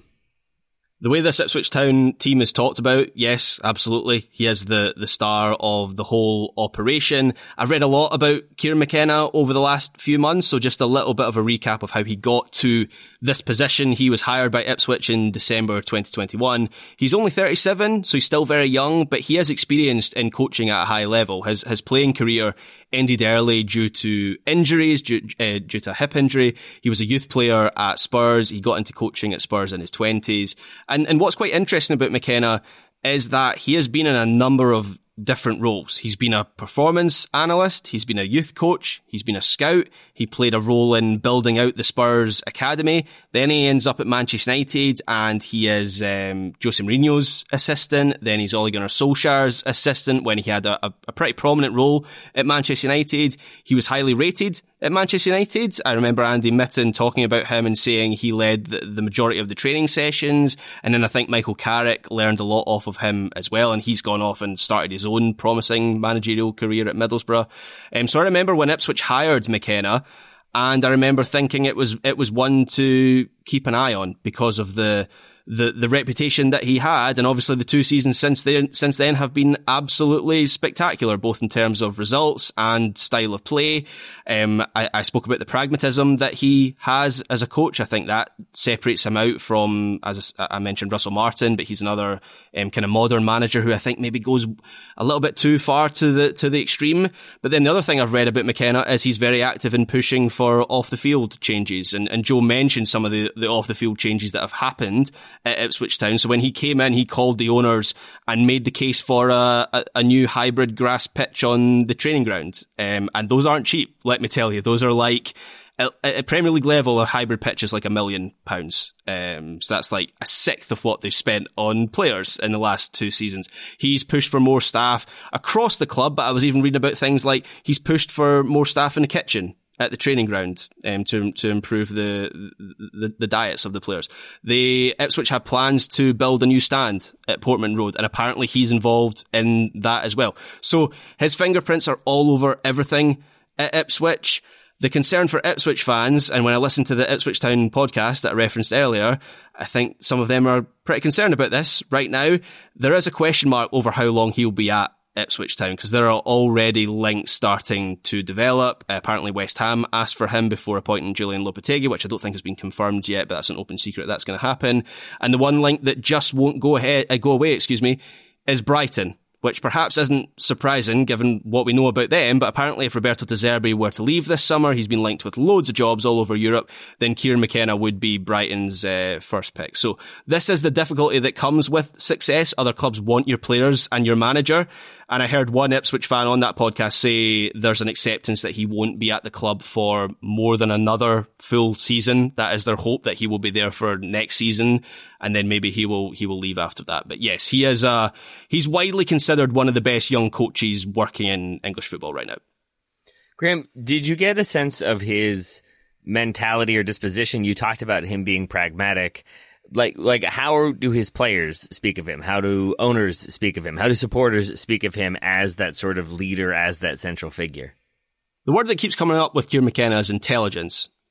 The way this Ipswich Town team is talked about, yes, absolutely. He is the, the star of the whole operation. I've read a lot about Kieran McKenna over the last few months, so just a little bit of a recap of how he got to this position. He was hired by Ipswich in December twenty twenty-one. He's only thirty-seven, so he's still very young, but he is experienced in coaching at a high level. His, his playing career ended early due to injuries, due, uh, due to a hip injury. He was a youth player at Spurs. He got into coaching at Spurs in his twenties. And, and what's quite interesting about McKenna is that he has been in a number of different roles. He's been a performance analyst. He's been a youth coach. He's been a scout. He played a role in building out the Spurs academy. Then he ends up at Manchester United and he is um, Jose Mourinho's assistant. Then he's Ole Gunnar Solskjaer's assistant when he had a, a, a pretty prominent role at Manchester United. He was highly rated at Manchester United. I remember Andy Mitten talking about him and saying he led the, the majority of the training sessions. And then I think Michael Carrick learned a lot off of him as well. And he's gone off and started his own promising managerial career at Middlesbrough. Um, so I remember when Ipswich hired McKenna, and I remember thinking it was it was one to keep an eye on because of the the the reputation that he had, and obviously the two seasons since then since then have been absolutely spectacular, both in terms of results and style of play. Um, I, I spoke about the pragmatism that he has as a coach. I think that separates him out from, as I mentioned, Russell Martin, but he's another um, kind of modern manager who I think maybe goes a little bit too far to the to the extreme. But then the other thing I've read about McKenna is he's very active in pushing for off the field changes, and and Joe mentioned some of the the off the field changes that have happened at Ipswich Town. So when he came in, he called the owners and made the case for a, a, a new hybrid grass pitch on the training ground. Um, and those aren't cheap, let me tell you. Those are like, at, at Premier League level, a hybrid pitch is like a million pounds. Um, so that's like a sixth of what they've spent on players in the last two seasons. He's pushed for more staff across the club, but I was even reading about things like he's pushed for more staff in the kitchen at the training ground um, to to improve the, the the diets of the players. The Ipswich have plans to build a new stand at Portman Road, and apparently he's involved in that as well. So his fingerprints are all over everything at Ipswich. The concern for Ipswich fans, and when I listened to the Ipswich Town podcast that I referenced earlier, I think some of them are pretty concerned about this right now. There is a question mark over how long he'll be at Ipswich Town, because there are already links starting to develop. Uh, apparently West Ham asked for him before appointing Julian Lopetegui, which I don't think has been confirmed yet, but that's an open secret that's going to happen. And the one link that just won't go ahead, uh, go away, excuse me, is Brighton, which perhaps isn't surprising given what we know about them, but apparently if Roberto De Zerbi were to leave this summer, he's been linked with loads of jobs all over Europe, then Kieran McKenna would be Brighton's uh, first pick. So this is the difficulty that comes with success. Other clubs want your players and your manager. And I heard one Ipswich fan on that podcast say there's an acceptance that he won't be at the club for more than another full season. That is their hope, that he will be there for next season, and then maybe he will he will leave after that. But yes, he is uh he's widely considered one of the best young coaches working in English football right now. Graham, did you get a sense of his mentality or disposition? You talked about him being pragmatic. Like, like, how do his players speak of him? How do owners speak of him? How do supporters speak of him as that sort of leader, as that central figure? The word that keeps coming up with Kieran McKenna is intelligence.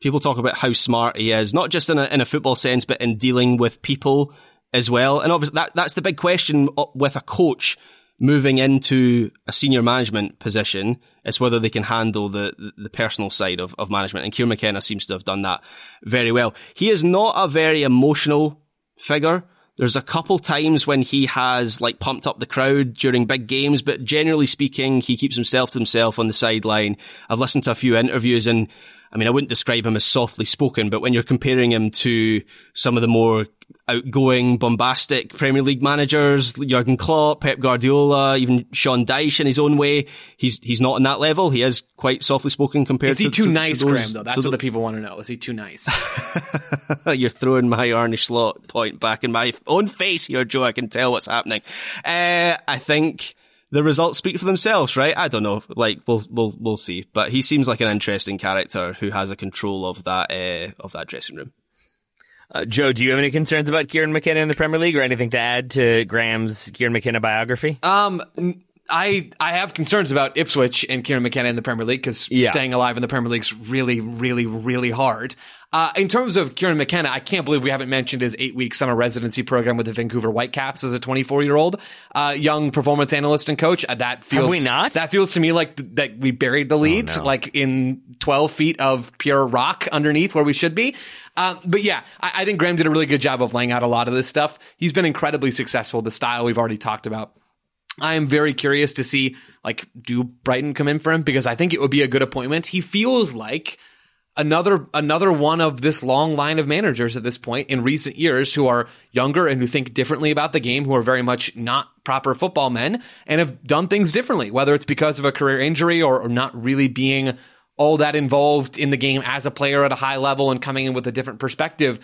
People talk about how smart he is, not just in a, in a football sense, but in dealing with people as well. And obviously that, that's the big question with a coach moving into a senior management position. It's whether they can handle the, the, the personal side of, of management. And Kieran McKenna seems to have done that very well. He is not a very emotional figure. There's a couple times when he has like pumped up the crowd during big games, but generally speaking, he keeps himself to himself on the sideline. I've listened to a few interviews, and I mean, I wouldn't describe him as softly spoken, but when you're comparing him to some of the more outgoing, bombastic Premier League managers, Jurgen Klopp, Pep Guardiola, even Sean Dyche in his own way, he's he's not on that level. He is quite softly spoken compared to... Is he to, too to, nice, to those, Graham, though? That's what the, the people want to know. Is he too nice? You're throwing my Arne Slot point back in my own face here, Joe. I can tell what's happening. Uh, I think the results speak for themselves, right? I don't know. Like, we'll we'll we'll see. But he seems like an interesting character who has a control of that uh, of that dressing room. Uh, Joe, do you have any concerns about Kieran McKenna in the Premier League, or anything to add to Graham's Kieran McKenna biography? Um, I I have concerns about Ipswich and Kieran McKenna in the Premier League, because yeah. staying alive in the Premier League is really, really, really hard. Uh, in terms of Kieran McKenna, I can't believe we haven't mentioned his eight-week summer residency program with the Vancouver Whitecaps as a twenty-four-year-old uh, young performance analyst and coach. Uh, that feels, have we not? That feels to me like th- that we buried the lead, oh, no. like in twelve feet of pure rock underneath where we should be. Uh, but yeah, I, I think Graham did a really good job of laying out a lot of this stuff. He's been incredibly successful, the style we've already talked about. I am very curious to see, like, do Brighton come in for him? Because I think it would be a good appointment. He feels like another another one of this long line of managers at this point in recent years who are younger and who think differently about the game, who are very much not proper football men and have done things differently, whether it's because of a career injury or, or not really being all that involved in the game as a player at a high level and coming in with a different perspective.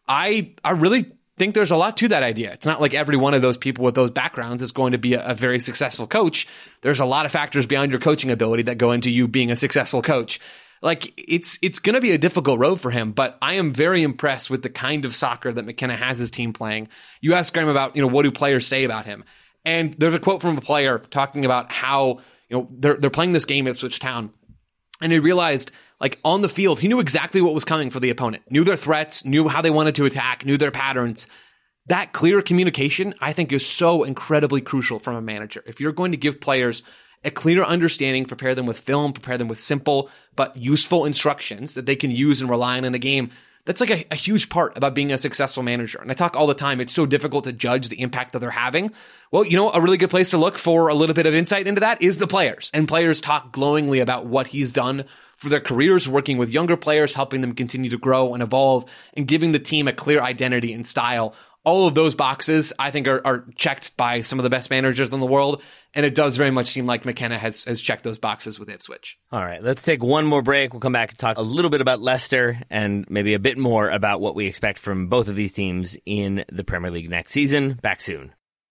I I really think there's a lot to that idea. It's not like every one of those people with those backgrounds is going to be a, a very successful coach. There's a lot of factors beyond your coaching ability that go into you being a successful coach. Like, it's it's going to be a difficult road for him, but I am very impressed with the kind of soccer that McKenna has his team playing. You asked Graham about, you know, what do players say about him? And there's a quote from a player talking about how, you know, they're they're playing this game at Ipswich Town, and he realized, like, on the field, he knew exactly what was coming for the opponent, knew their threats, knew how they wanted to attack, knew their patterns. That clear communication, I think, is so incredibly crucial from a manager. If you're going to give players a clear understanding, prepare them with film, prepare them with simple but useful instructions that they can use and rely on in a game, that's like a, a huge part about being a successful manager. And I talk all the time, it's so difficult to judge the impact that they're having. Well, you know, a really good place to look for a little bit of insight into that is the players. And players talk glowingly about what he's done for their careers, working with younger players, helping them continue to grow and evolve, and giving the team a clear identity and style. All of those boxes, I think, are, are checked by some of the best managers in the world. And it does very much seem like McKenna has, has checked those boxes with Ipswich. All right, let's take one more break. We'll come back and talk a little bit about Leicester and maybe a bit more about what we expect from both of these teams in the Premier League next season. Back soon.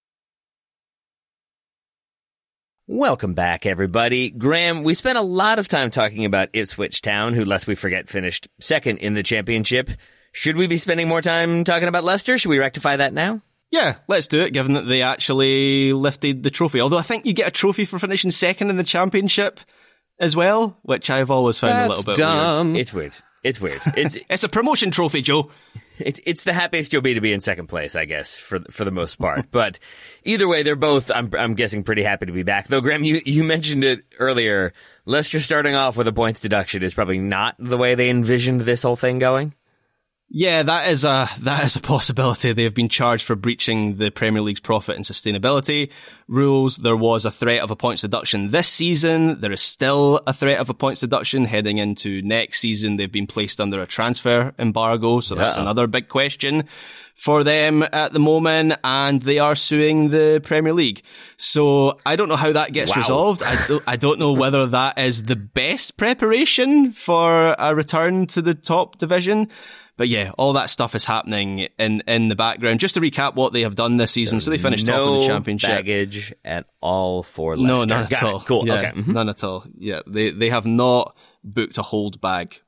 Welcome back, everybody. Graham, we spent a lot of time talking about Ipswich Town, who, lest we forget, finished second in the championship. Should we be spending more time talking about Leicester? Should we rectify that now? Yeah, let's do it, given that they actually lifted the trophy. Although I think you get a trophy for finishing second in the championship as well, which I've always found That's a little bit dumb. weird. It's weird. It's weird. It's It's a promotion trophy, Joe. It's it's the happiest you'll be to be in second place, I guess, for for the most part. But either way, they're both, I'm I'm guessing, pretty happy to be back. Though, Graham, you, you mentioned it earlier. Leicester starting off with a points deduction is probably not the way they envisioned this whole thing going. Yeah, that is a that is a possibility. They have been charged for breaching the Premier League's profit and sustainability rules. There was a threat of a points deduction this season. There is still a threat of a points deduction heading into next season. They've been placed under a transfer embargo, so that's Yeah. another big question for them at the moment, and they are suing the Premier League. So I don't know how that gets Wow. resolved. I don't, I don't know whether that is the best preparation for a return to the top division. But yeah, all that stuff is happening in, in the background. Just to recap what they have done this season. So, they finished no top of the championship. baggage at all for Leicester. No, none Got at it. all. Cool. Yeah, Okay. Mhm. none at all. Yeah, they they have not booked a hold bag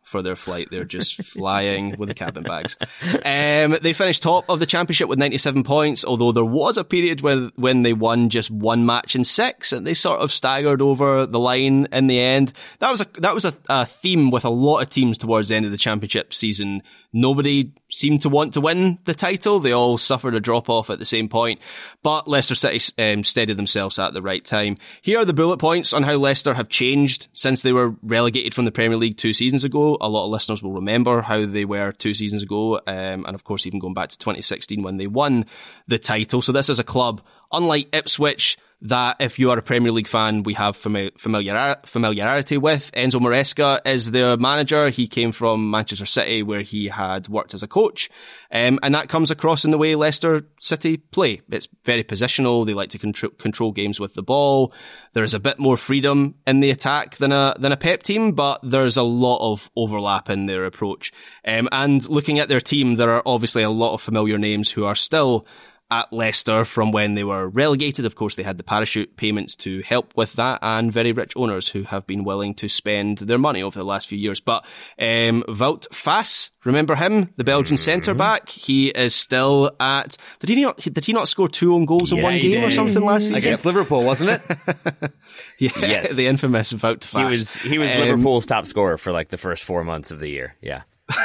for their flight. They're just flying with the cabin bags. Um, they finished top of the championship with ninety-seven points, although there was a period when, when they won just one match in six, and they sort of staggered over the line in the end. That was a, that was a, a theme with a lot of teams towards the end of the championship season. Nobody seemed to want to win the title. They all suffered a drop-off at the same point. But Leicester City um, steadied themselves at the right time. Here are the bullet points on how Leicester have changed since they were relegated from the Premier League two seasons ago. A lot of listeners will remember how they were two seasons ago. Um, and of course, even going back to twenty sixteen when they won the title. So this is a club, unlike Ipswich, that if you are a Premier League fan, we have fami- familiar- familiarity with. Enzo Maresca is their manager. He came from Manchester City, where he had worked as a coach. Um, and that comes across in the way Leicester City play. It's very positional. They like to control, control games with the ball. There's a bit more freedom in the attack than a, than a Pep team, but there's a lot of overlap in their approach. Um, and looking at their team, there are obviously a lot of familiar names who are still at Leicester from when they were relegated. Of course, they had the parachute payments to help with that, and very rich owners who have been willing to spend their money over the last few years. But um, Wout Faes, remember him, the Belgian mm-hmm. centre back? He is still at. Did he not? Did he not score two own goals in yes, one game or something last season against Liverpool? Wasn't it? yeah, yes. The infamous Wout Faes. He was he was um, Liverpool's top scorer for like the first four months of the year. Yeah.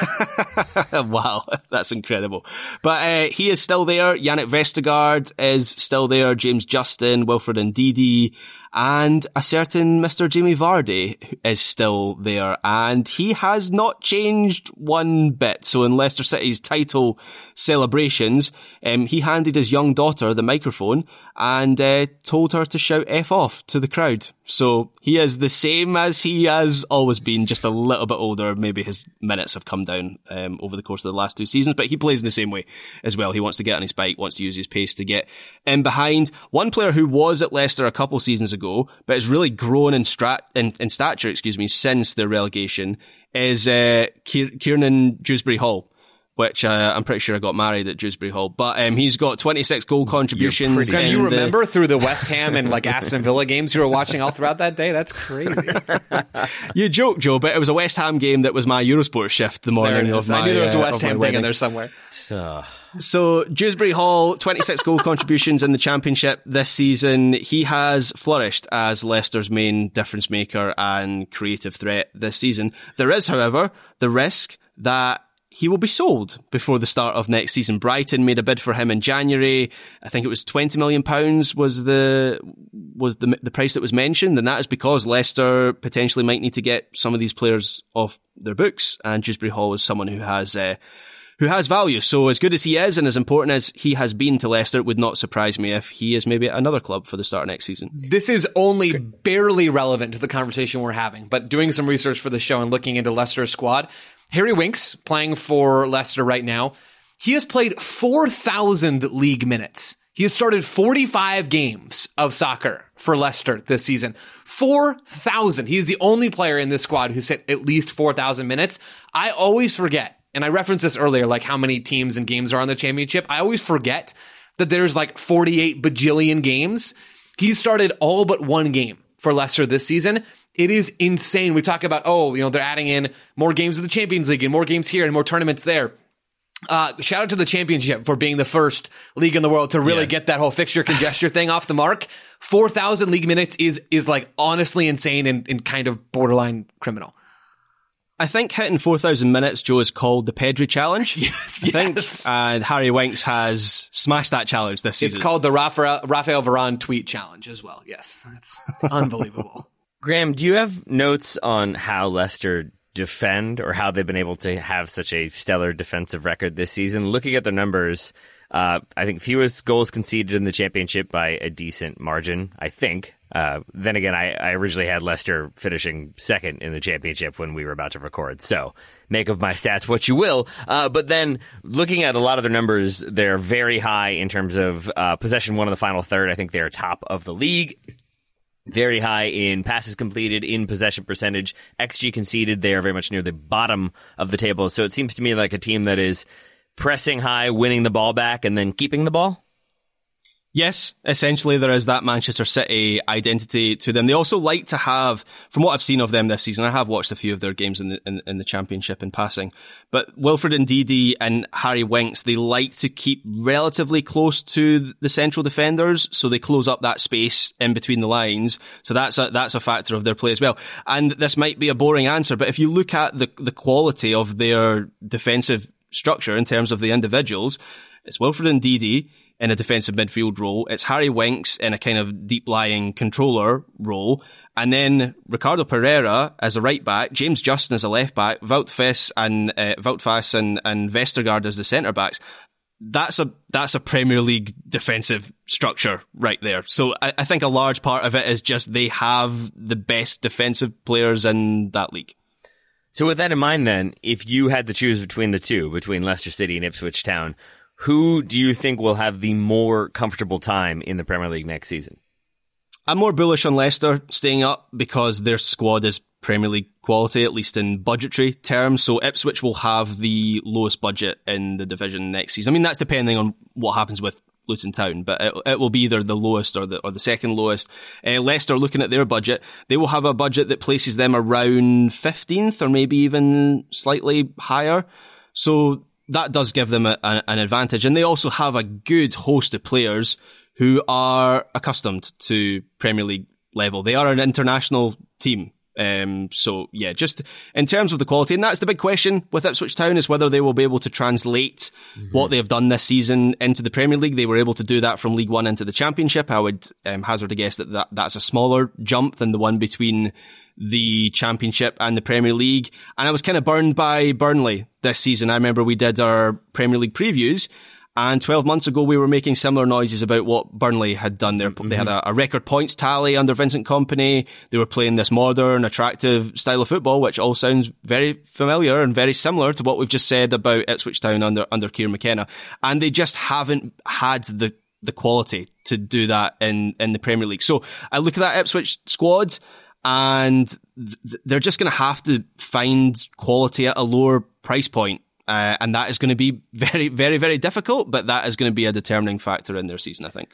Wow, that's incredible. But uh, he is still there. Yannick Vestergaard is still there. James Justin, Wilfred Ndidi, and a certain Mister Jamie Vardy is still there. And he has not changed one bit. So in Leicester City's title celebrations, um, he handed his young daughter the microphone and uh, told her to shout F off to the crowd. So he is the same as he has always been, just a little bit older. Maybe his minutes have come down um, over the course of the last two seasons, but he plays in the same way as well. He wants to get on his bike, wants to use his pace to get in behind. One player who was at Leicester a couple seasons ago, but has really grown in, strat- in, in stature, excuse me, since their relegation, is uh, Kier- Kiernan Dewsbury-Hall. Which uh, I'm pretty sure I got married at Dewsbury Hall. But um, he's got twenty-six goal contributions. Can you remember the... through the West Ham and like Aston Villa games you were watching all throughout that day? That's crazy. You joke, Joe, but it was a West Ham game that was my Eurosport shift the morning of my I knew there was a uh, West Ham thing in there somewhere. So, so Dewsbury Hall, twenty-six goal contributions in the Championship this season. He has flourished as Leicester's main difference maker and creative threat this season. There is, however, the risk that he will be sold before the start of next season. Brighton made a bid for him in January. I think it was twenty million pounds was the was the the price that was mentioned, and that is because Leicester potentially might need to get some of these players off their books, and Dewsbury Hall is someone who has uh, who has value. So as good as he is and as important as he has been to Leicester, it would not surprise me if he is maybe at another club for the start of next season. This is only barely relevant to the conversation we're having, but doing some research for the show and looking into Leicester's squad, Harry Winks, playing for Leicester right now, he has played four thousand league minutes. He has started forty-five games of soccer for Leicester this season. four thousand. He is the only player in this squad who's hit at least four thousand minutes. I always forget, and I referenced this earlier, like how many teams and games are on the championship. I always forget that there's like forty-eight bajillion games. He started all but one game for Leicester this season. It is insane. We talk about, oh, you know, they're adding in more games of the Champions League and more games here and more tournaments there. Uh, shout out to the Championship for being the first league in the world to really yeah. get that whole fixture congestion thing off the mark. four thousand league minutes is is like honestly insane and, and kind of borderline criminal. I think hitting four thousand minutes, Joe, is called the Pedri Challenge. Yes, I think. yes. And Harry Winks has smashed that challenge this season. It's called the Rafael, Rafael Varane tweet challenge as well. Yes, it's unbelievable. Graham, do you have notes on how Leicester defend or how they've been able to have such a stellar defensive record this season? Looking at the numbers, uh, I think fewest goals conceded in the Championship by a decent margin, I think. Uh, then again, I, I originally had Leicester finishing second in the Championship when we were about to record. So make of my stats what you will. Uh, but then looking at a lot of their numbers, they're very high in terms of uh, possession won in the final third. I think they're top of the league. Very high in passes completed, in possession percentage. X G conceded, they are very much near the bottom of the table. So it seems to me like a team that is pressing high, winning the ball back, and then keeping the ball. Yes, essentially there is that Manchester City identity to them. They also like to have, from what I've seen of them this season, I have watched a few of their games in the in, in the Championship in passing, but Wilfred Ndidi and Harry Winks, they like to keep relatively close to the central defenders, so they close up that space in between the lines. So that's a, that's a factor of their play as well. And this might be a boring answer, but if you look at the, the quality of their defensive structure in terms of the individuals, it's Wilfred Ndidi in a defensive midfield role. It's Harry Winks in a kind of deep-lying controller role. And then Ricardo Pereira as a right back, James Justin as a left back, Wout Faes and, uh, Wout Faes and, and Vestergaard as the centre backs. That's a, that's a Premier League defensive structure right there. So I, I think a large part of it is just they have the best defensive players in that league. So with that in mind then, if you had to choose between the two, between Leicester City and Ipswich Town, who do you think will have the more comfortable time in the Premier League next season? I'm more bullish on Leicester staying up because their squad is Premier League quality, at least in budgetary terms. So Ipswich will have the lowest budget in the division next season. I mean, that's depending on what happens with Luton Town, but it, it will be either the lowest or the or the second lowest. Uh, Leicester, looking at their budget, they will have a budget that places them around fifteenth or maybe even slightly higher. So that does give them a, a, an advantage. And they also have a good host of players who are accustomed to Premier League level. They are an international team. Um, so yeah, just in terms of the quality, and that's the big question with Ipswich Town, is whether they will be able to translate mm-hmm. what they have done this season into the Premier League. They were able to do that from League One into the Championship. I would um, hazard a guess that, that that's a smaller jump than the one between the Championship and the Premier League. And I was kind of burned by Burnley this season. I remember we did our Premier League previews, and twelve months ago we were making similar noises about what Burnley had done there. Mm-hmm. They had a, a record points tally under Vincent Kompany. They were playing this modern, attractive style of football, which all sounds very familiar and very similar to what we've just said about Ipswich Town under, under Kieran McKenna. And they just haven't had the, the quality to do that in, in the Premier League. So I look at that Ipswich squad, and th- they're just going to have to find quality at a lower price point. Uh, and that is going to be very, very, very difficult, but that is going to be a determining factor in their season, I think.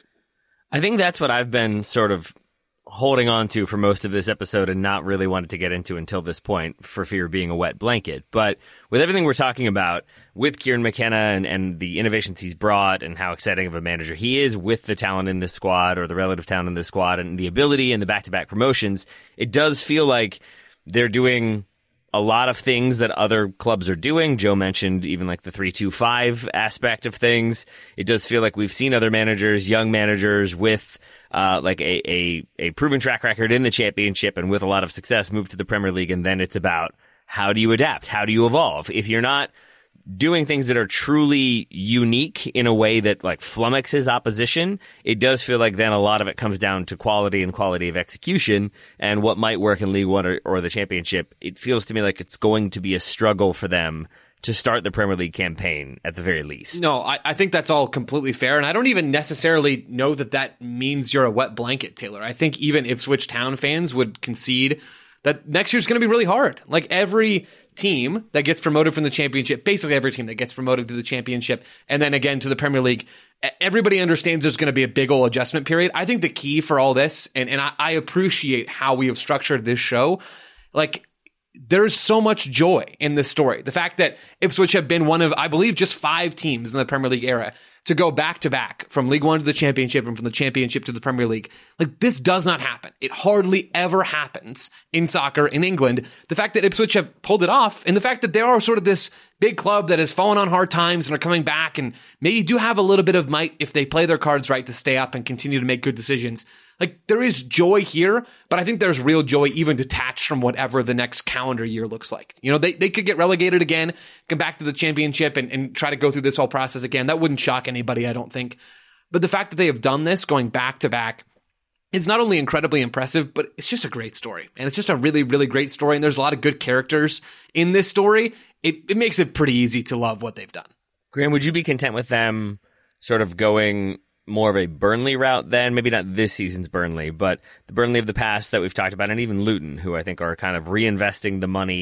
I think that's what I've been sort of holding on to for most of this episode and not really wanted to get into until this point for fear of being a wet blanket. But with everything we're talking about with Kieran McKenna and, and the innovations he's brought and how exciting of a manager he is with the talent in this squad, or the relative talent in this squad, and the ability and the back-to-back promotions, it does feel like they're doing a lot of things that other clubs are doing. Joe mentioned even like the three two five aspect of things. It does feel like we've seen other managers, young managers with uh, like a, a, a proven track record in the Championship and with a lot of success move to the Premier League. And then it's about, how do you adapt? How do you evolve? If you're not doing things that are truly unique in a way that like flummoxes opposition, it does feel like then a lot of it comes down to quality and quality of execution, and what might work in League One or, or the Championship. It feels to me like it's going to be a struggle for them to start the Premier League campaign at the very least. No, I, I think that's all completely fair, and I don't even necessarily know that that means you're a wet blanket, Taylor. I think even Ipswich Town fans would concede that next year's going to be really hard. Like every team that gets promoted from the Championship, basically every team that gets promoted to the Championship and then again to the Premier League, everybody understands there's going to be a big old adjustment period. I think the key for all this, and, and I, I appreciate how we have structured this show, like there's so much joy in this story. The fact that Ipswich have been one of, I believe, just five teams in the Premier League era to go back to back from League One to the Championship and from the Championship to the Premier League. Like, this does not happen. It hardly ever happens in soccer in England. The fact that Ipswich have pulled it off, and the fact that they are sort of this big club that has fallen on hard times and are coming back and maybe do have a little bit of might if they play their cards right to stay up and continue to make good decisions. Like, there is joy here, but I think there's real joy even detached from whatever the next calendar year looks like. You know, they, they could get relegated again, come back to the Championship and, and try to go through this whole process again. That wouldn't shock anybody, I don't think. But the fact that they have done this going back to back, it's not only incredibly impressive, but it's just a great story. And it's just a really, really great story. And there's a lot of good characters in this story. It, it makes it pretty easy to love what they've done. Graham, would you be content with them sort of going more of a Burnley route then? Maybe not this season's Burnley, but the Burnley of the past that we've talked about, and even Luton, who I think are kind of reinvesting the money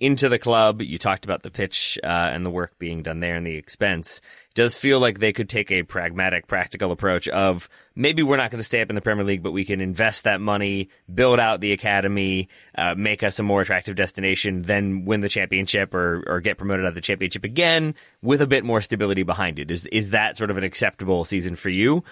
into the club. You talked about the pitch uh, and the work being done there and the expense. It does feel like they could take a pragmatic, practical approach of maybe we're not going to stay up in the Premier League, but we can invest that money, build out the academy, uh, make us a more attractive destination, then win the championship or, or get promoted out of the championship again with a bit more stability behind it. Is, is that sort of an acceptable season for you?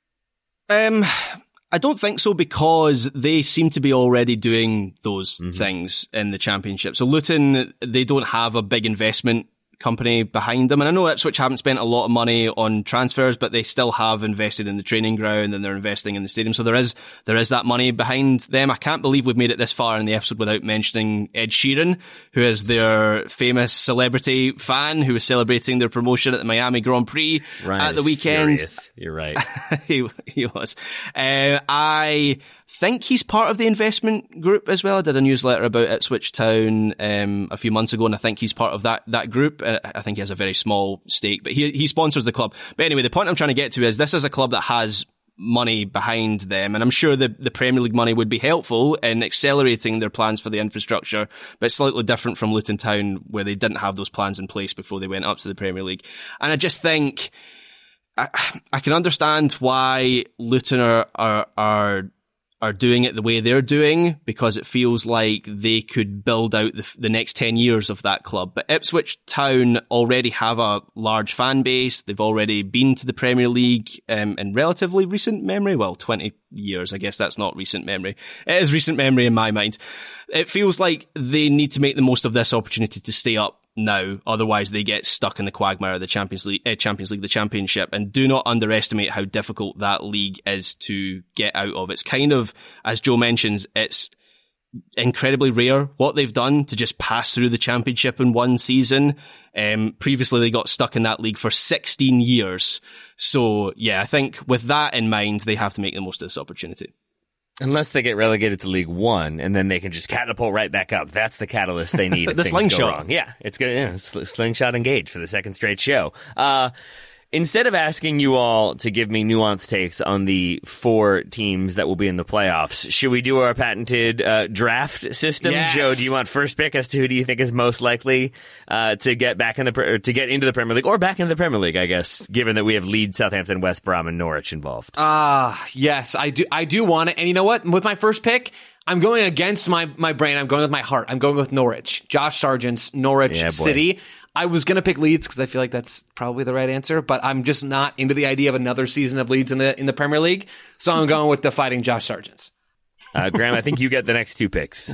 Um... I don't think so, because they seem to be already doing those mm-hmm. things in the Championship. So Luton, they don't have a big investment company behind them. And I know Ipswich haven't spent a lot of money on transfers, but they still have invested in the training ground and they're investing in the stadium. So there is, there is that money behind them. I can't believe we've made it this far in the episode without mentioning Ed Sheeran, who is their famous celebrity fan who was celebrating their promotion at the Miami Grand Prix Ryan at the weekend. Furious. You're right. he, he was. Uh, I think he's part of the investment group as well. I did a newsletter about Ipswich Town um, a few months ago, and I think he's part of that that group. Uh, I think he has a very small stake, but he he sponsors the club. But anyway, the point I'm trying to get to is this is a club that has money behind them, and I'm sure the, the Premier League money would be helpful in accelerating their plans for the infrastructure, but slightly different from Luton Town, where they didn't have those plans in place before they went up to the Premier League. And I just think I, I can understand why Luton are are, are are doing it the way they're doing, because it feels like they could build out the, the next ten years of that club. But Ipswich Town already have a large fan base. They've already been to the Premier League um, in relatively recent memory. Well, twenty years, I guess that's not recent memory. It is recent memory in my mind. It feels like they need to make the most of this opportunity to stay up now, otherwise they get stuck in the quagmire of the Champions League, uh, Champions League, the Championship, and do not underestimate how difficult that league is to get out of. It's kind of, as Joe mentions, it's incredibly rare what they've done to just pass through the Championship in one season. Um, previously they got stuck in that league for sixteen years. So yeah, I think with that in mind, they have to make the most of this opportunity. Unless they get relegated to League One, and then they can just catapult right back up. That's the catalyst they need if the things slingshot. go wrong. Yeah, it's gonna yeah, sl- slingshot engage for the second straight show. Uh, instead of asking you all to give me nuanced takes on the four teams that will be in the playoffs, should we do our patented uh, draft system? Yes. Joe, do you want first pick as to who do you think is most likely uh, to get back in the or to get into the Premier League or back into the Premier League? I guess, given that we have Leeds, Southampton, West Brom, and Norwich involved. Ah, uh, yes, I do. I do want it. And you know what? With my first pick, I'm going against my my brain. I'm going with my heart. I'm going with Norwich. Josh Sargent's Norwich Yeah, City. I was going to pick Leeds because I feel like that's probably the right answer, but I'm just not into the idea of another season of Leeds in the in the Premier League. So I'm going with the Fighting Josh Sargents. Uh, Graham, I think you get the next two picks.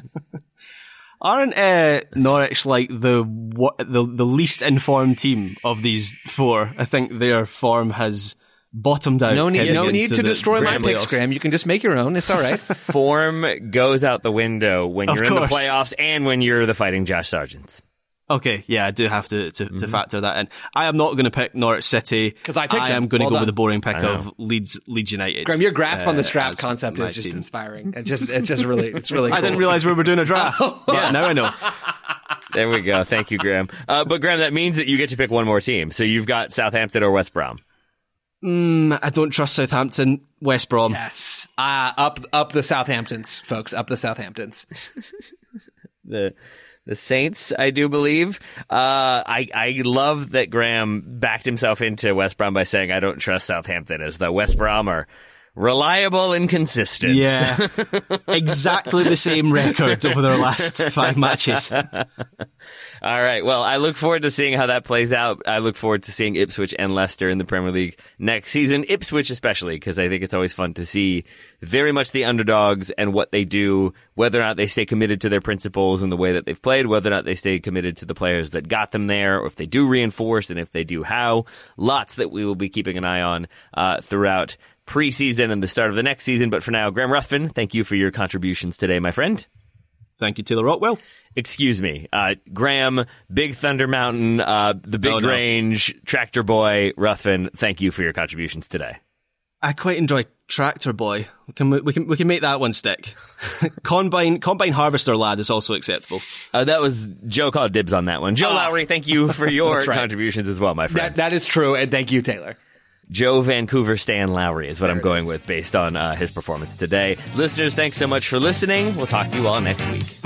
Aren't uh, Norwich like the what, the the least informed team of these four? I think their form has bottomed out. No need, no need to destroy my playoffs. picks, Graham. You can just make your own. It's all right. Form goes out the window when Of you're in the course. playoffs and when you're the Fighting Josh Sargents. Okay, yeah, I do have to to, Mm-hmm. to factor that in. I am not going to pick Norwich City 'Cause I picked I them. am going to Well go done. with the boring pick I know. of Leeds Leeds United. Graham, your grasp on uh, the draft as concept my is just team. inspiring. It just, it's just really, it's really cool. I didn't realize we were doing a draft. Yeah, now I know. There we go. Thank you, Graham. Uh, but Graham, that means that you get to pick one more team. So you've got Southampton or West Brom. Mm, I don't trust Southampton. West Brom. Yes. Uh, up, up the Southamptons, folks. Up the Southamptons. The the Saints, I do believe. Uh, I I love that Graham backed himself into West Brom by saying I don't trust Southampton, as though West Brom are reliable and consistent. Yeah, exactly the same record over their last five matches. All right. Well, I look forward to seeing how that plays out. I look forward to seeing Ipswich and Leicester in the Premier League next season. Ipswich especially, because I think it's always fun to see very much the underdogs and what they do, whether or not they stay committed to their principles and the way that they've played, whether or not they stay committed to the players that got them there, or if they do reinforce, and if they do, how. Lots that we will be keeping an eye on uh, throughout preseason and the start of the next season. But for now, Graham Ruthven, thank you for your contributions today, my friend. Thank you, Taylor Rockwell. Excuse me, uh, Graham, Big Thunder Mountain, uh, the Big Oh, no. Range, Tractor Boy, Ruthven, thank you for your contributions today. I quite enjoy Tractor Boy. We can we can we can make that one stick. Combine Combine Harvester Lad is also acceptable. Uh, that was Joe called dibs on that one. Joe Oh. Lowry, thank you for your That's right. contributions as well, my friend. That, that is true. And thank you, Taylor. Joe Vancouver Stan Lowry is what There I'm it going is. with based on uh, his performance today. Listeners, thanks so much for listening. We'll talk to you all next week.